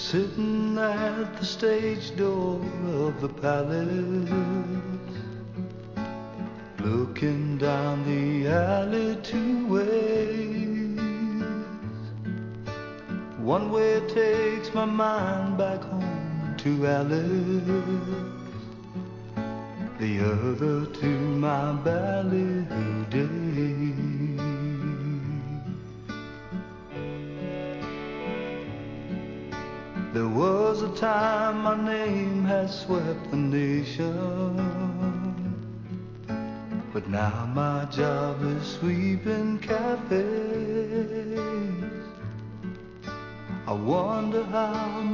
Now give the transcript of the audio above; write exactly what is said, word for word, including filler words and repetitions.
Sitting at the stage door of the palace, looking down the alley two ways. One way takes my mind back home to Alice, the other to my ballyhoo days. There was a time my name had swept the nation, but now my job is sweeping cafes. I wonder how